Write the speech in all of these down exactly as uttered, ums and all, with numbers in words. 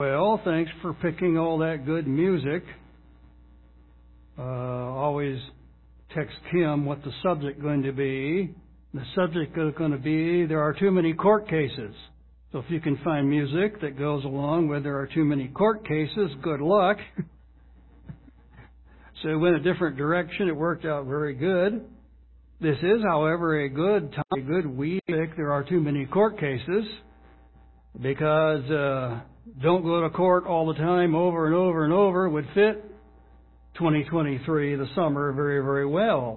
Well, thanks for picking all that good music. Uh, always text Kim what the subject going to be. The subject is going to be, there are too many court cases. So if you can find music that goes along with there are too many court cases, good luck. So it went a different direction. It worked out very good. This is, however, a good time, a good week. There are too many court cases because uh, don't go to court all the time over and over and over would fit twenty twenty-three, the summer, very, very well.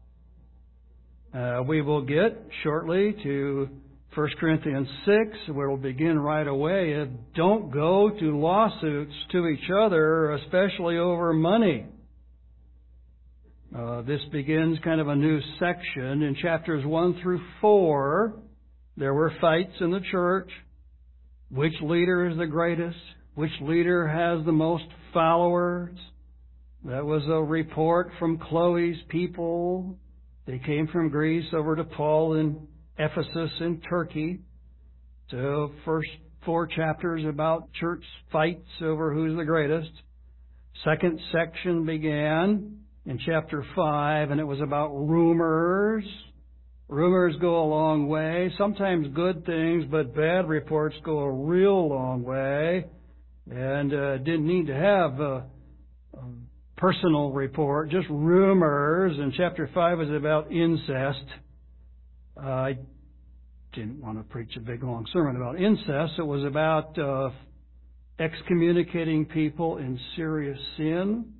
Uh, we will get shortly to First Corinthians six, where we'll begin right away. Don't go to lawsuits to each other, especially over money. Uh, this begins kind of a new section. In chapters one through four, there were fights in the church. Which leader is the greatest? Which leader has the most followers? That was a report from Chloe's people. They came from Greece over to Paul in Ephesus in Turkey. So first four chapters about church fights over who's the greatest. Second section began in chapter five, and it was about rumors. Rumors go a long way. Sometimes good things, but bad reports go a real long way. And uh, didn't need to have a, a personal report, just rumors. And chapter five is about incest. Uh, I didn't want to preach a big long sermon about incest. It was about uh, excommunicating people in serious sin.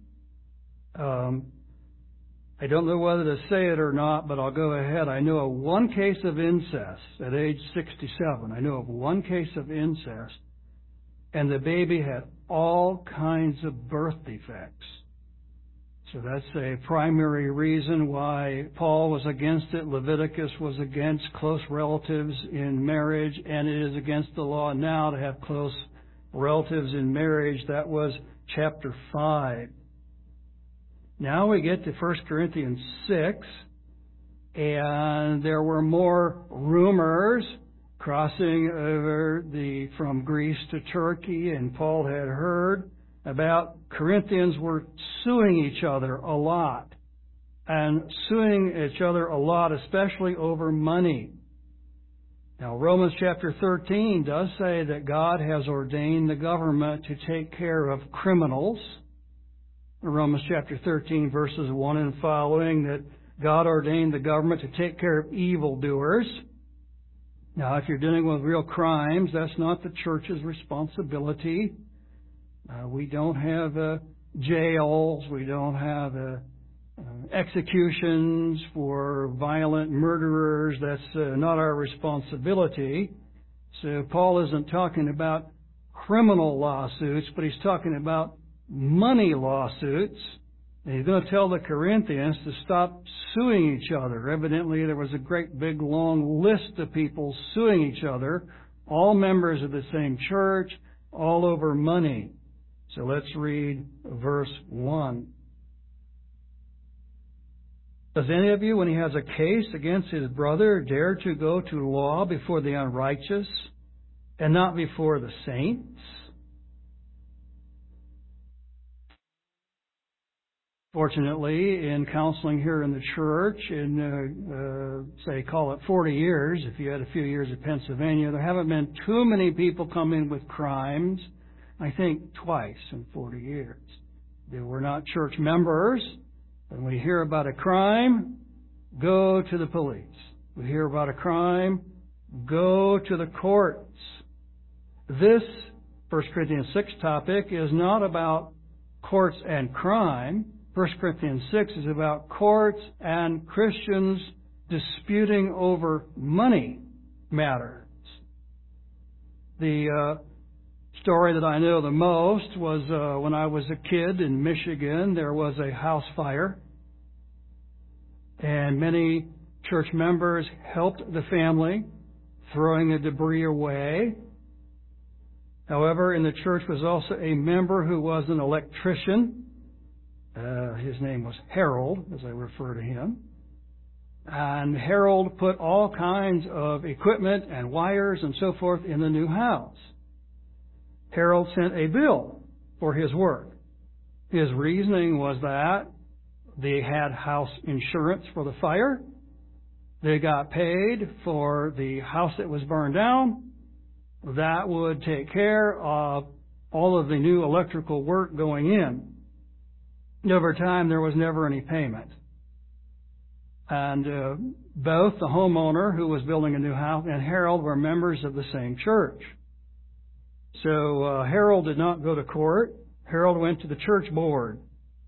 Um, I don't know whether to say it or not, but I'll go ahead. I know of one case of incest at age sixty-seven. I know of one case of incest, and the baby had all kinds of birth defects. So that's a primary reason why Paul was against it. Leviticus was against close relatives in marriage, and it is against the law now to have close relatives in marriage. That was chapter five. Now we get to First Corinthians six, and there were more rumors crossing over the from Greece to Turkey, and Paul had heard about Corinthians were suing each other a lot, and suing each other a lot, especially over money. Now, Romans chapter thirteen does say that God has ordained the government to take care of criminals. Romans chapter thirteen, verses one and following, that God ordained the government to take care of evildoers. Now, if you're dealing with real crimes, that's not the church's responsibility. Uh, we don't have uh, jails. We don't have uh, uh, executions for violent murderers. That's uh, not our responsibility. So Paul isn't talking about criminal lawsuits, but he's talking about money lawsuits. And he's going to tell the Corinthians to stop suing each other. Evidently, there was a great big long list of people suing each other, all members of the same church, all over money. So let's read verse one. Does any of you, when he has a case against his brother, dare to go to law before the unrighteous and not before the saints? Fortunately, in counseling here in the church, in, uh, uh, say, call it forty years, if you had a few years at Pennsylvania, there haven't been too many people come in with crimes, I think twice in forty years. They were not church members. When we hear about a crime, go to the police. We hear about a crime, go to the courts. This First Corinthians six topic is not about courts and crime. First Corinthians six is about courts and Christians disputing over money matters. The uh, story that I know the most was uh, when I was a kid in Michigan. There was a house fire, and many church members helped the family throwing the debris away. However, in the church was also a member who was an electrician. Uh, his name was Harold, as I refer to him. And Harold put all kinds of equipment and wires and so forth in the new house. Harold sent a bill for his work. His reasoning was that they had house insurance for the fire. They got paid for the house that was burned down. That would take care of all of the new electrical work going in. Over time, there was never any payment. And uh, both the homeowner who was building a new house and Harold were members of the same church. So uh, Harold did not go to court. Harold went to the church board.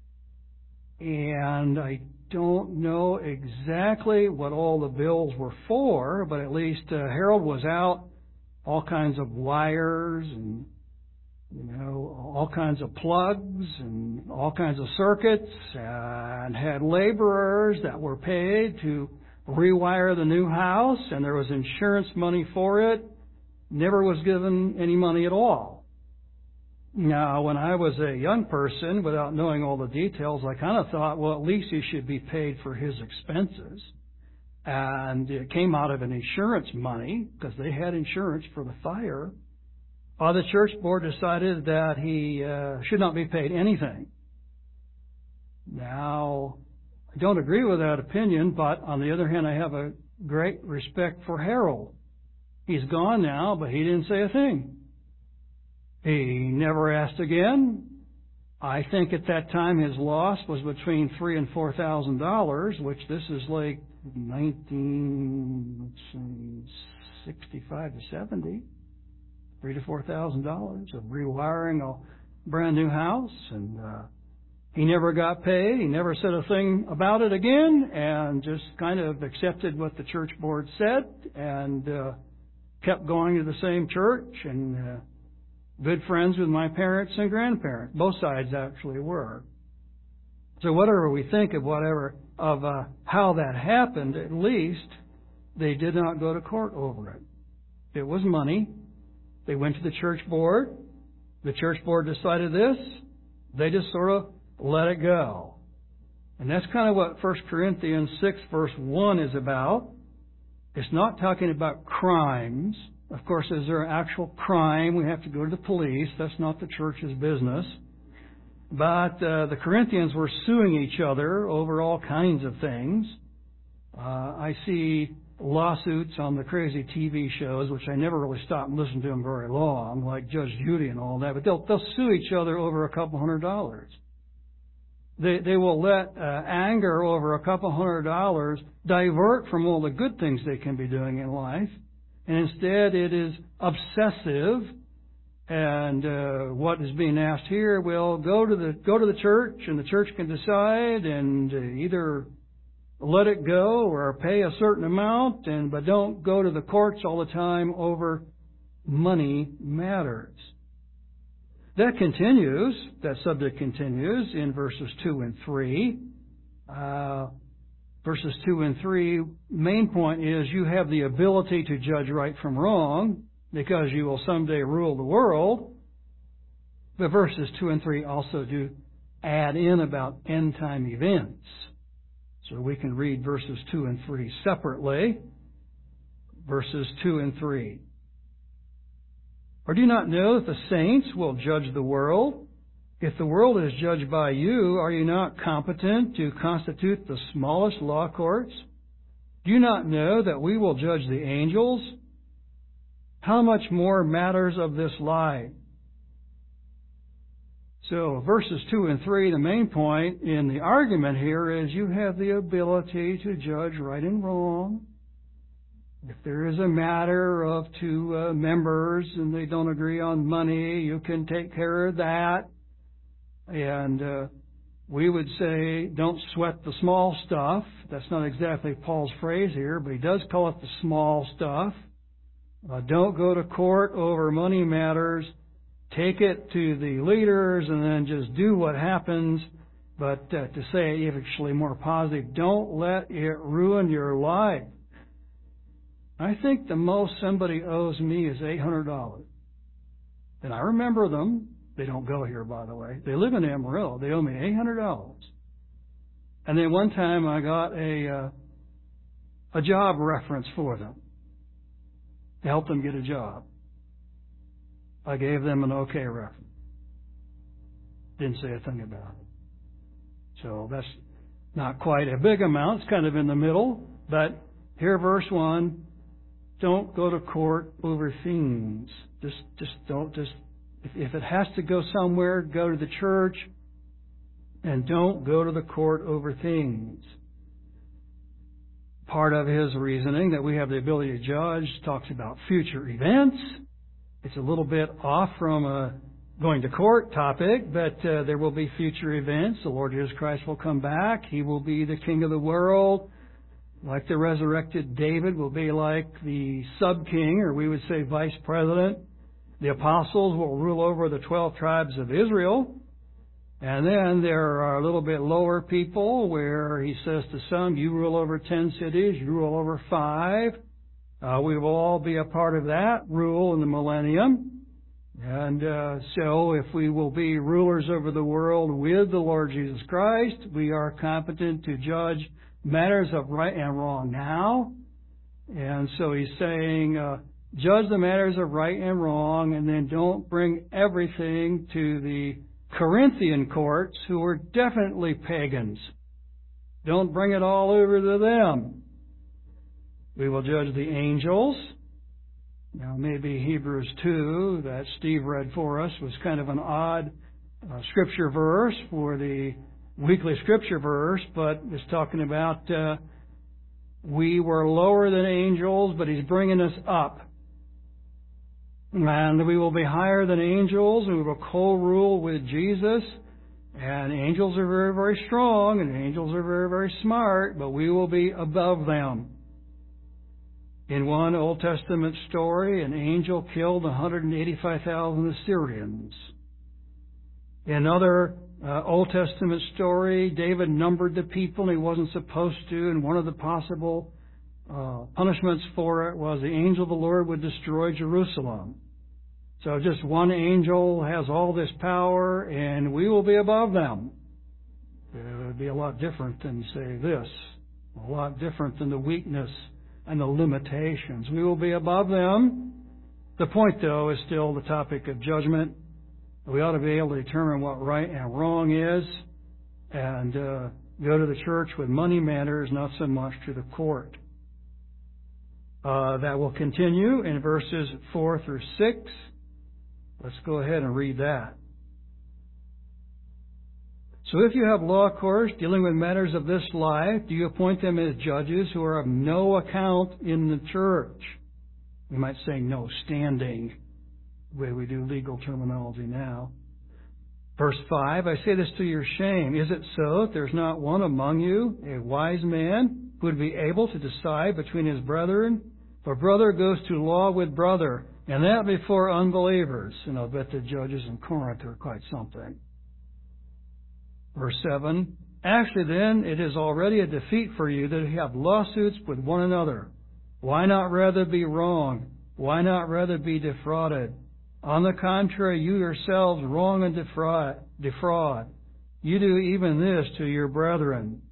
And I don't know exactly what all the bills were for, but at least uh, Harold was out all kinds of wires and, you know, all kinds of plugs and all kinds of circuits, and had laborers that were paid to rewire the new house, and there was insurance money for it. Never was given any money at all. Now, when I was a young person, without knowing all the details, I kind of thought, well, at least he should be paid for his expenses. And it came out of an insurance money, because they had insurance for the fire. Uh, the church board decided that he uh, should not be paid anything. Now, I don't agree with that opinion, but on the other hand, I have a great respect for Harold. He's gone now, but he didn't say a thing. He never asked again. I think at that time his loss was between three and four thousand dollars, which this is like nineteen sixty-five to seventy. Three to four thousand dollars of rewiring a brand new house, and uh, he never got paid. He never said a thing about it again, and just kind of accepted what the church board said, and uh, kept going to the same church, and uh, good friends with my parents and grandparents. Both sides actually were. So whatever we think of whatever of uh, how that happened, at least they did not go to court over it. It was money. They went to the church board. The church board decided this. They just sort of let it go. And that's kind of what First Corinthians six verse one is about. It's not talking about crimes. Of course, is there an actual crime? We have to go to the police. That's not the church's business. But uh, the Corinthians were suing each other over all kinds of things. Uh, I see lawsuits on the crazy T V shows, which I never really stop and listen to them very long, like Judge Judy and all that. But they'll they'll sue each other over a couple hundred dollars. They they will let uh, anger over a couple hundred dollars divert from all the good things they can be doing in life, and instead it is obsessive. And uh, what is being asked here will go to the go to the church, and the church can decide and uh, either let it go or pay a certain amount, and but don't go to the courts all the time over money matters. That continues, that subject continues in verses two and three. Uh, verses two and three, main point is you have the ability to judge right from wrong because you will someday rule the world. But verses two and three also do add in about end time events. So we can read verses two and three separately. Verses two and three. Or do you not know that the saints will judge the world? If the world is judged by you, are you not competent to constitute the smallest law courts? Do you not know that we will judge the angels? How much more matters of this life? So verses two and three, the main point in the argument here is you have the ability to judge right and wrong. If there is a matter of two uh, members and they don't agree on money, you can take care of that. And uh, we would say don't sweat the small stuff. That's not exactly Paul's phrase here, but he does call it the small stuff. Uh, don't go to court over money matters. Take it to the leaders and then just do what happens. But uh, to say it actually more positive, don't let it ruin your life. I think the most somebody owes me is eight hundred dollars. And I remember them. They don't go here, by the way. They live in Amarillo. They owe me eight hundred dollars. And then one time I got a uh, a job reference for them to help them get a job. I gave them an okay reference. Didn't say a thing about it. So that's not quite a big amount. It's kind of in the middle. But here, verse one, don't go to court over things. Just, just don't, just, if, if it has to go somewhere, go to the church. And don't go to the court over things. Part of his reasoning that we have the ability to judge talks about future events. It's a little bit off from a going to court topic, but uh, there will be future events. The Lord Jesus Christ will come back. He will be the King of the world. Like the resurrected David will be like the sub-king, or we would say vice president. The apostles will rule over the twelve tribes of Israel. And then there are a little bit lower people where he says to some, you rule over ten cities, you rule over five. Uh, we will all be a part of that rule in the millennium. And uh, so if we will be rulers over the world with the Lord Jesus Christ, we are competent to judge matters of right and wrong now. And so he's saying, uh, judge the matters of right and wrong, and then don't bring everything to the Corinthian courts, who were definitely pagans. Don't bring it all over to them. We will judge the angels. Now, maybe Hebrews two, that Steve read for us, was kind of an odd uh, scripture verse for the weekly scripture verse, but it's talking about uh, we were lower than angels, but he's bringing us up. And we will be higher than angels, and we will co-rule with Jesus. And angels are very, very strong, and angels are very, very smart, but we will be above them. In one Old Testament story, an angel killed one hundred eighty-five thousand Assyrians. In another uh, Old Testament story, David numbered the people, and he wasn't supposed to, and one of the possible Uh, punishments for it was the angel of the Lord would destroy Jerusalem. So just one angel has all this power, and we will be above them. It would be a lot different than, say, this. A lot different than the weakness and the limitations. We will be above them. The point, though, is still the topic of judgment. We ought to be able to determine what right and wrong is, and uh, go to the church with money matters, not so much to the court. Uh, that will continue in verses four through six. Let's go ahead and read that. So if you have law courts dealing with matters of this life, do you appoint them as judges who are of no account in the church? We might say no standing, the way we do legal terminology now. Verse five, I say this to your shame. Is it so that there's not one among you, a wise man, who would be able to decide between his brethren? For brother goes to law with brother, and that before unbelievers. And I'll bet the judges in Corinth are quite something. Verse seven, actually then, it is already a defeat for you that you have lawsuits with one another. Why not rather be wrong? Why not rather be defrauded? On the contrary, you yourselves wrong and defraud. defraud. You do even this to your brethren.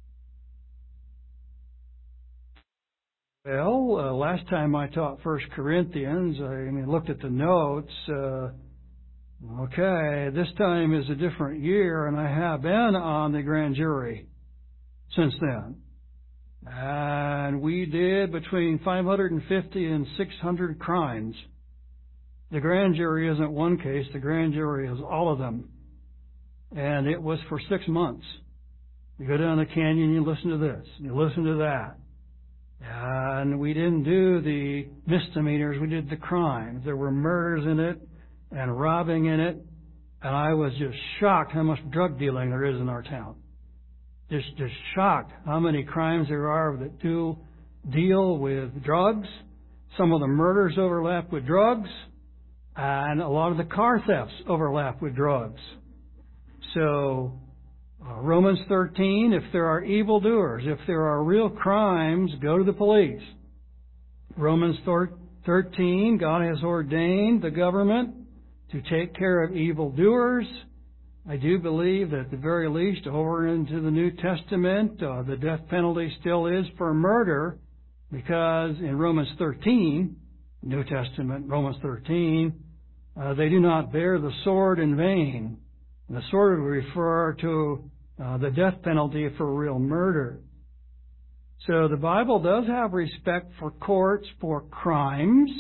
Well, uh, last time I taught First Corinthians, I, I mean, looked at the notes. Uh, okay, this time is a different year, and I have been on the grand jury since then. And we did between five hundred fifty and six hundred crimes. The grand jury isn't one case. The grand jury is all of them. And it was for six months. You go down the canyon, you listen to this, you listen to that. And we didn't do the misdemeanors, we did the crimes. There were murders in it and robbing in it. And I was just shocked how much drug dealing there is in our town. Just, just shocked how many crimes there are that do deal with drugs. Some of the murders overlap with drugs. And a lot of the car thefts overlap with drugs. So, uh, Romans thirteen, if there are evildoers, if there are real crimes, go to the police. Romans thirteen, God has ordained the government to take care of evildoers. I do believe that at the very least, over into the New Testament, uh, the death penalty still is for murder, because in Romans thirteen, New Testament, Romans thirteen, Uh, they do not bear the sword in vain. And the sword would refer to uh, the death penalty for real murder. So the Bible does have respect for courts for crimes,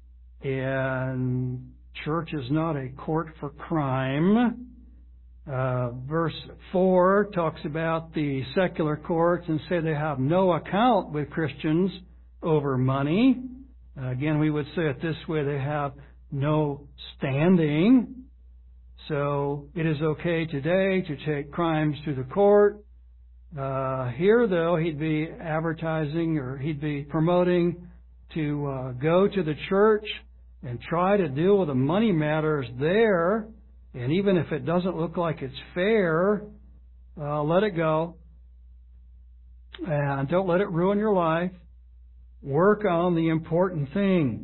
and church is not a court for crime. Uh, verse four talks about the secular courts and say they have no account with Christians over money. Uh, again, we would say it this way: they have no standing. So it is okay today to take crimes to the court. Uh, here, though, he'd be advertising or he'd be promoting to uh, go to the church and try to deal with the money matters there. And even if it doesn't look like it's fair, uh, let it go. And don't let it ruin your life. Work on the important things.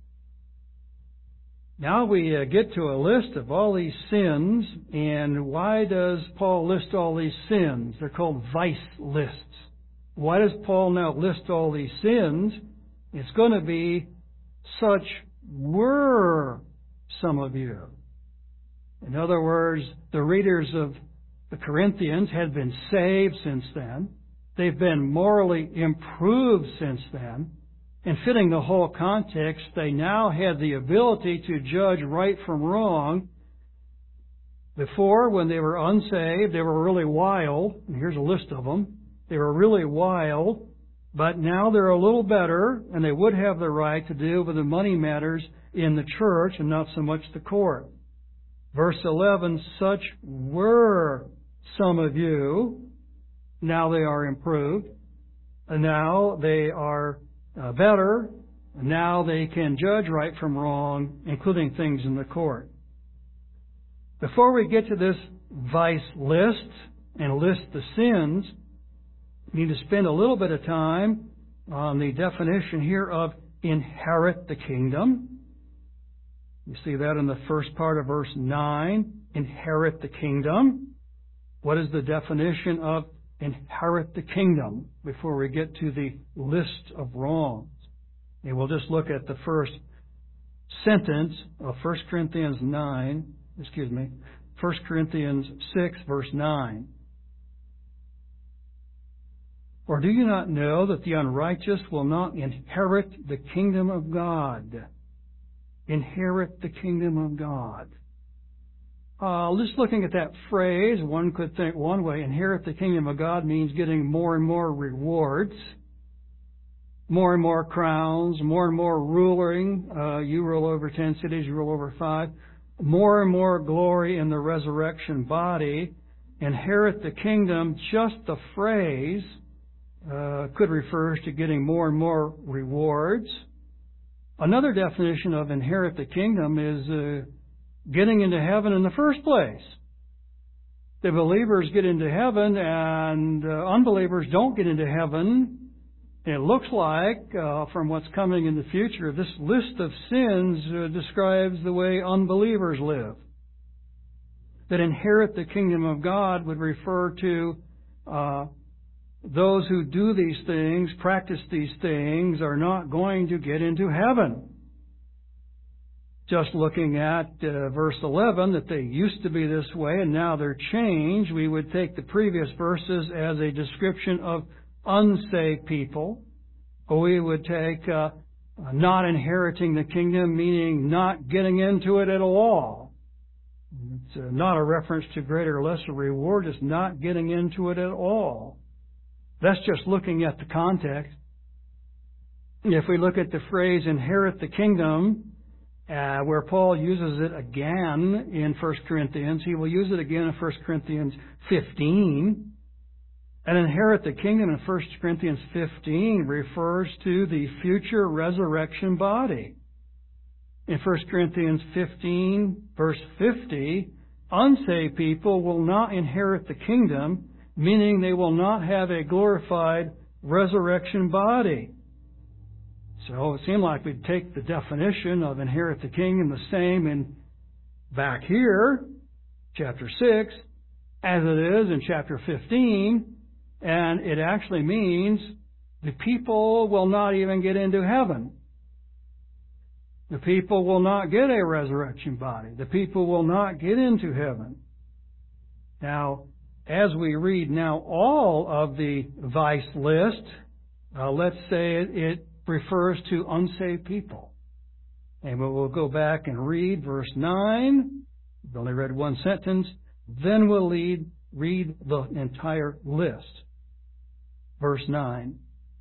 Now we uh, get to a list of all these sins, and why does Paul list all these sins? They're called vice lists. Why does Paul now list all these sins? It's going to be, such were some of you. In other words, the readers of the Corinthians had been saved since then. They've been morally improved since then. And fitting the whole context, they now had the ability to judge right from wrong. Before, when they were unsaved, they were really wild. And here's a list of them. They were really wild. But now they're a little better, and they would have the right to deal with the money matters in the church and not so much the court. Verse eleven, such were some of you. Now they are improved. And now they are Uh, better. Now they can judge right from wrong, including things in the court. Before we get to this vice list and list the sins, we need to spend a little bit of time on the definition here of inherit the kingdom. You see that in the first part of verse nine, inherit the kingdom. What is the definition of inherit the kingdom before we get to the list of wrongs? And we'll just look at the first sentence of First Corinthians nine, excuse me, First Corinthians six, verse nine. Or do you not know that the unrighteous will not inherit the kingdom of God? Inherit the kingdom of God. Uh, just looking at that phrase, one could think one way: inherit the kingdom of God means getting more and more rewards, more and more crowns, more and more ruling. Uh, you rule over ten cities, you rule over five. More and more glory in the resurrection body. Inherit the kingdom, just the phrase, uh, could refer to getting more and more rewards. Another definition of inherit the kingdom is uh, getting into heaven in the first place. The believers get into heaven, and uh, unbelievers don't get into heaven. It looks like, uh, from what's coming in the future, this list of sins uh, describes the way unbelievers live. That inherit the kingdom of God would refer to uh, those who do these things, practice these things, are not going to get into heaven. Just looking at uh, verse eleven, that they used to be this way and now they're changed, we would take the previous verses as a description of unsaved people. Or we would take uh, not inheriting the kingdom, meaning not getting into it at all. It's uh, not a reference to greater or lesser reward, it's not getting into it at all. That's just looking at the context. If we look at the phrase inherit the kingdom, Uh, where Paul uses it again in First Corinthians, he will use it again in First Corinthians fifteen. And inherit the kingdom in First Corinthians fifteen refers to the future resurrection body. In First Corinthians fifteen, verse fifty, unsaved people will not inherit the kingdom, meaning they will not have a glorified resurrection body. So it seemed like we'd take the definition of inherit the kingdom the same in back here, chapter six, as it is in chapter fifteen, and it actually means the people will not even get into heaven. The people will not get a resurrection body. The people will not get into heaven. Now, as we read now all of the vice list, uh, let's say it, it refers to unsaved people. And we'll go back and read verse nine. We've only read one sentence. Then we'll lead, read the entire list. Verse nine.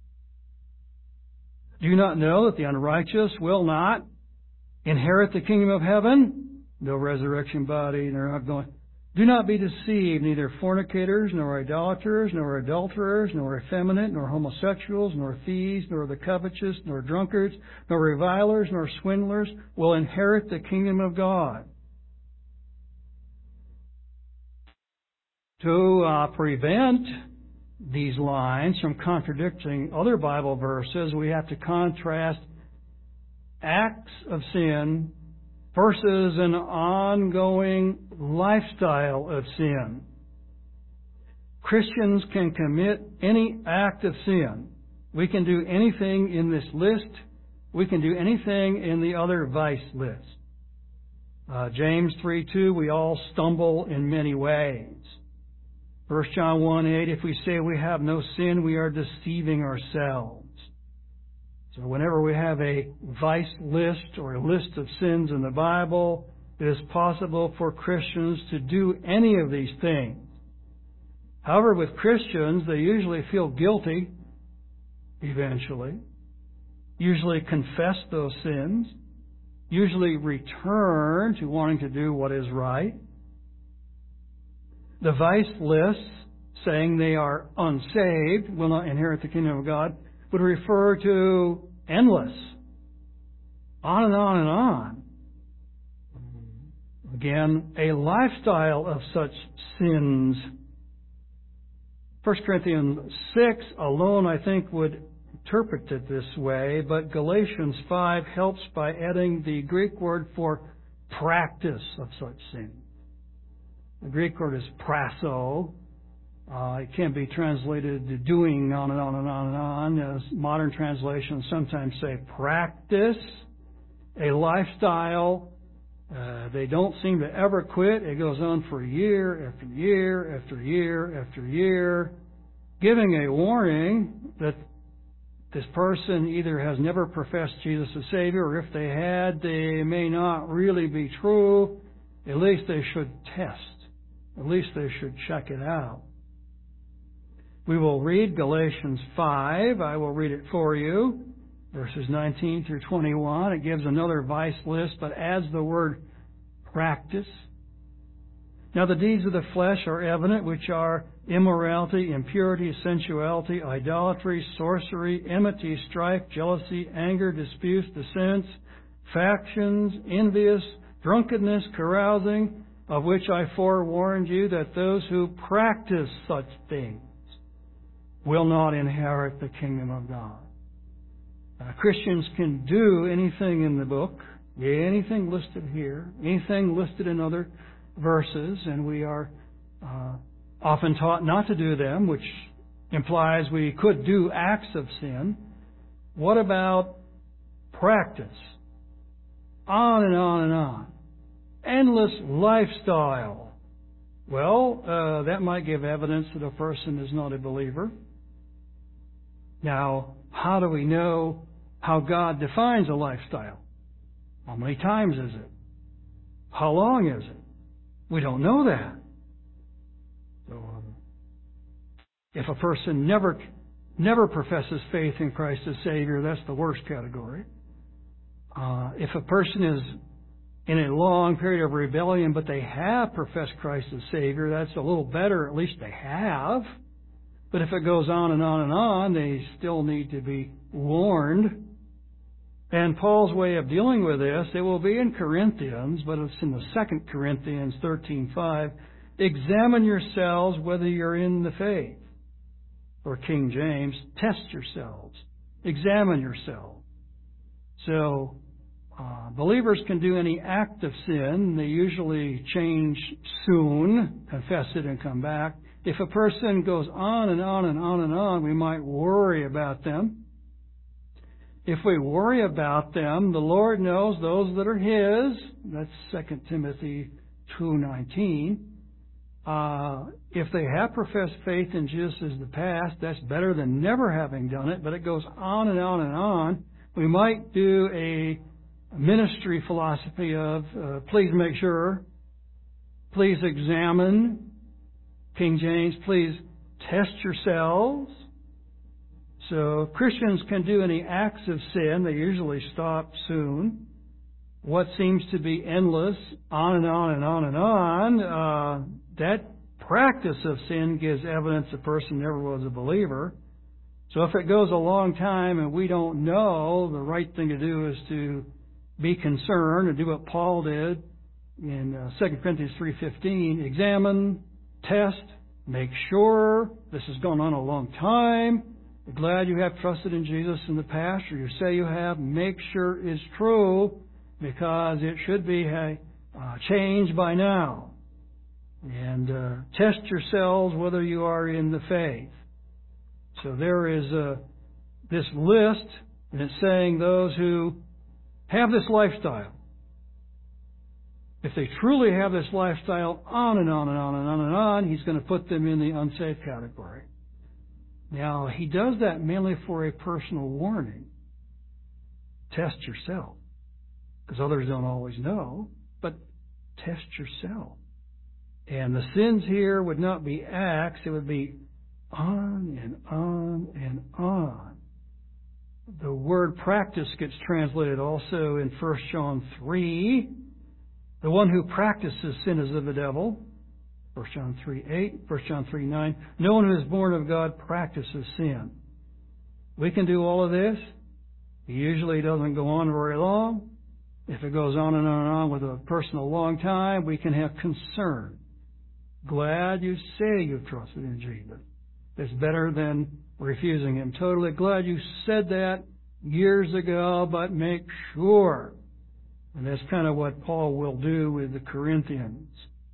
Do you not know that the unrighteous will not inherit the kingdom of heaven? No resurrection body. They're not going. Do not be deceived. Neither fornicators, nor idolaters, nor adulterers, nor effeminate, nor homosexuals, nor thieves, nor the covetous, nor drunkards, nor revilers, nor swindlers will inherit the kingdom of God. To uh, prevent these lines from contradicting other Bible verses, we have to contrast acts of sin versus an ongoing lifestyle of sin. Christians can commit any act of sin. We can do anything in this list. We can do anything in the other vice list. Uh, James three two, we all stumble in many ways. First John one eight, if we say we have no sin, we are deceiving ourselves. So whenever we have a vice list or a list of sins in the Bible, it is possible for Christians to do any of these things. However, with Christians, they usually feel guilty eventually, usually confess those sins, usually return to wanting to do what is right. The vice list, saying they are unsaved, will not inherit the kingdom of God, would refer to endless, on and on and on. Again, a lifestyle of such sins. First Corinthians six alone, I think, would interpret it this way, but Galatians five helps by adding the Greek word for practice of such sin. The Greek word is prasso. Uh, it can be translated doing on and on and on and on, as modern translations sometimes say practice, a lifestyle. Uh, they don't seem to ever quit. It goes on for year after year after year after year, giving a warning that this person either has never professed Jesus as Savior, or if they had, they may not really be true. At least they should test. At least they should check it out. We will read Galatians five. I will read it for you. Verses nineteen through twenty-one. It gives another vice list, but adds the word practice. Now the deeds of the flesh are evident, which are immorality, impurity, sensuality, idolatry, sorcery, enmity, strife, jealousy, anger, disputes, dissents, factions, envious, drunkenness, carousing, of which I forewarned you, that those who practice such things will not inherit the kingdom of God. Uh, Christians can do anything in the book, anything listed here, anything listed in other verses, and we are uh, often taught not to do them, which implies we could do acts of sin. What about practice? On and on and on. Endless lifestyle. Well, uh, that might give evidence that a person is not a believer. Now, how do we know how God defines a lifestyle? How many times is it? How long is it? We don't know that. So, um, if a person never, never professes faith in Christ as Savior, that's the worst category. Uh, if a person is in a long period of rebellion, but they have professed Christ as Savior, that's a little better. At least they have. But if it goes on and on and on, they still need to be warned. And Paul's way of dealing with this, it will be in Corinthians, but it's in the Second Corinthians thirteen five. Examine yourselves whether you're in the faith. Or King James, test yourselves. Examine yourselves. So, uh, believers can do any act of sin. They usually change soon, confess it, and come back. If a person goes on and on and on and on, we might worry about them. If we worry about them, the Lord knows those that are His. That's Second Timothy two nineteen. Uh, if they have professed faith in Jesus as the past, that's better than never having done it, but it goes on and on and on. We might do a ministry philosophy of uh, please make sure, please examine, King James, please test yourselves. So Christians can do any acts of sin. They usually stop soon. What seems to be endless, on and on and on and on, uh, that practice of sin gives evidence a person never was a believer. So if it goes a long time and we don't know, the right thing to do is to be concerned and do what Paul did in uh, Second Corinthians three fifteen. Examine, test, make sure. This has gone on a long time. You're glad you have trusted in Jesus in the past, or you say you have. Make sure it's true, because it should be uh, changed by now. And uh, test yourselves whether you are in the faith. So there is uh, this list, and it's saying those who have this lifestyle. If they truly have this lifestyle, on and on and on and on and on, He's going to put them in the unsafe category. Now, He does that mainly for a personal warning. Test yourself. Because others don't always know, but test yourself. And the sins here would not be acts, it would be on and on and on. The word practice gets translated also in First John three. The one who practices sin is of the devil. First John three eight, First John three nine. No one who is born of God practices sin. We can do all of this. It usually doesn't go on very long. If it goes on and on and on with a person a long time, we can have concern. Glad you say you've trusted in Jesus. It's better than refusing Him totally. Glad you said that years ago, but make sure. And that's kind of what Paul will do with the Corinthians.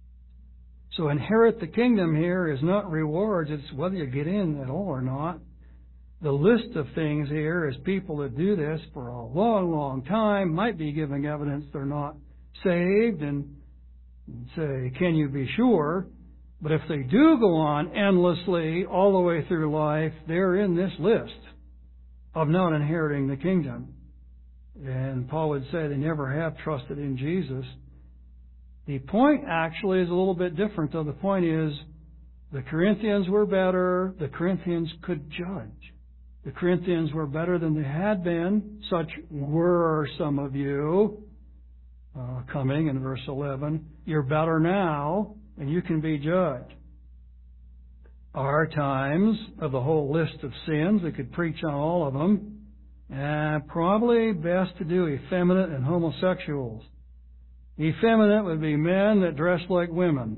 So inherit the kingdom here is not rewards, it's whether you get in at all or not. The list of things here is people that do this for a long, long time might be giving evidence they're not saved and say, can you be sure? But if they do go on endlessly all the way through life, they're in this list of not inheriting the kingdom. And Paul would say they never have trusted in Jesus. The point actually is a little bit different, though. The point is the Corinthians were better. The Corinthians could judge. The Corinthians were better than they had been. Such were some of you. Uh, coming in verse eleven. You're better now, and you can be judged. Our times of the whole list of sins, we could preach on all of them. And probably best to do effeminate and homosexuals. Effeminate would be men that dress like women.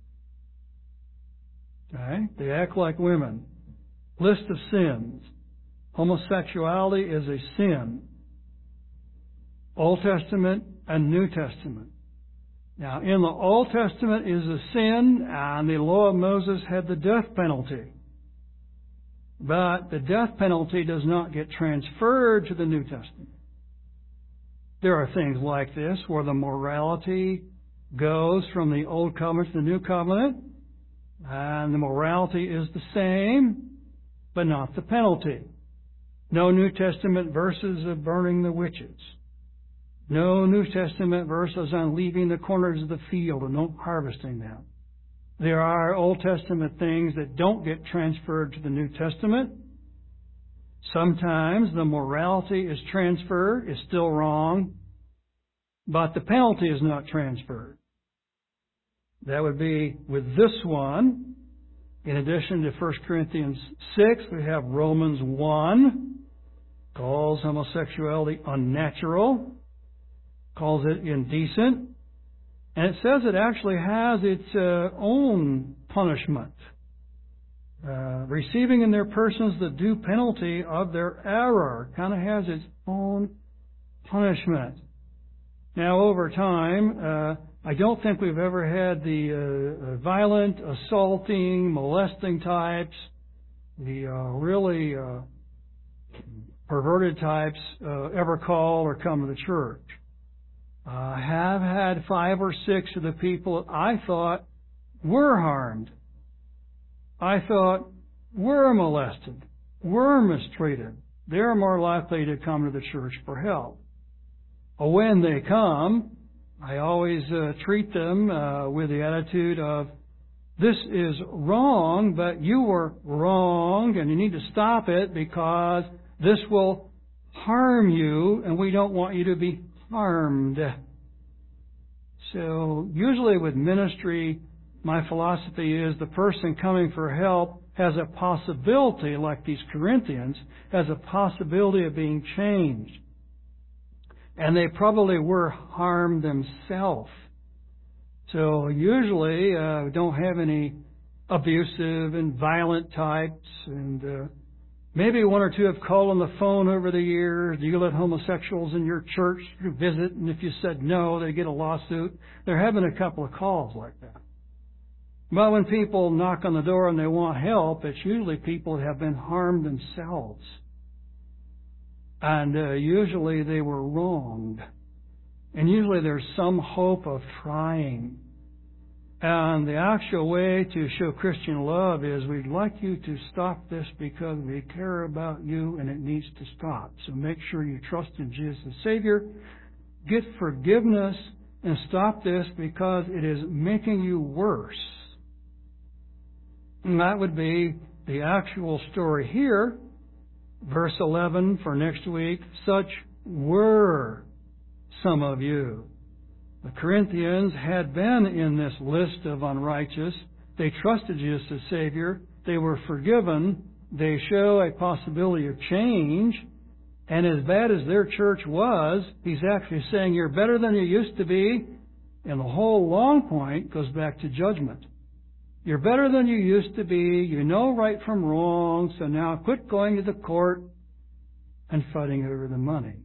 Okay? They act like women. List of sins. Homosexuality is a sin. Old Testament and New Testament. Now, in the Old Testament is a sin, and the law of Moses had the death penalty. But the death penalty does not get transferred to the New Testament. There are things like this where the morality goes from the Old Covenant to the New Covenant, and the morality is the same, but not the penalty. No New Testament verses of burning the witches. No New Testament verses on leaving the corners of the field and not harvesting them. There are Old Testament things that don't get transferred to the New Testament. Sometimes the morality is transferred, is still wrong, but the penalty is not transferred. That would be with this one. In addition to First Corinthians six, we have Romans one. Calls homosexuality unnatural. Calls it indecent. And it says it actually has its uh, own punishment. Uh, receiving in their persons the due penalty of their error. Kind of has its own punishment. Now, over time, uh, I don't think we've ever had the uh, violent, assaulting, molesting types, the uh, really uh, perverted types uh, ever call or come to the church. I have had five or six of the people I thought were harmed. I thought were molested, were mistreated. They're more likely to come to the church for help. When they come, I always uh, treat them uh, with the attitude of, this is wrong, but you were wrong, and you need to stop it because this will harm you, and we don't want you to be harmed. So usually with ministry, my philosophy is the person coming for help has a possibility, like these Corinthians, has a possibility of being changed. And they probably were harmed themselves. So usually uh, don't have any abusive and violent types, and uh, maybe one or two have called on the phone over the years. Do you let homosexuals in your church visit? And if you said no, they get a lawsuit. They're having a couple of calls like that. But when people knock on the door and they want help, it's usually people that have been harmed themselves. And uh, usually they were wronged. And usually there's some hope of trying. And the actual way to show Christian love is we'd like you to stop this because we care about you and it needs to stop. So make sure you trust in Jesus as Savior. Get forgiveness and stop this because it is making you worse. And that would be the actual story here. Verse eleven for next week. Such were some of you. The Corinthians had been in this list of unrighteous. They trusted Jesus as Savior. They were forgiven. They show a possibility of change. And as bad as their church was, he's actually saying you're better than you used to be. And the whole long point goes back to judgment. You're better than you used to be. You know right from wrong. So now quit going to the court and fighting over the money.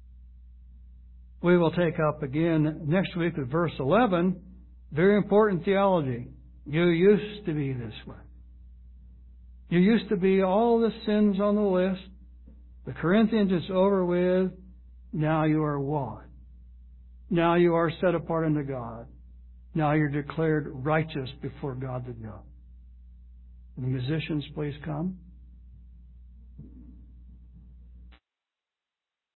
We will take up again next week with verse eleven. Very important theology. You used to be this way. You used to be all the sins on the list. The Corinthians is over with. Now you are what? Now you are set apart unto God. Now you're declared righteous before God the God. The musicians, please come.